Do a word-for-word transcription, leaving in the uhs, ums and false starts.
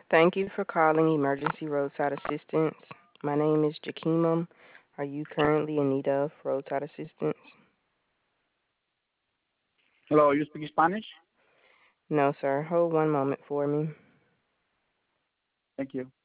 Thank you for calling Emergency Roadside Assistance. My name is Jakimum. Are you currently in need of roadside assistance? Hello, you speak Spanish? No, sir. Hold one moment for me. Thank you.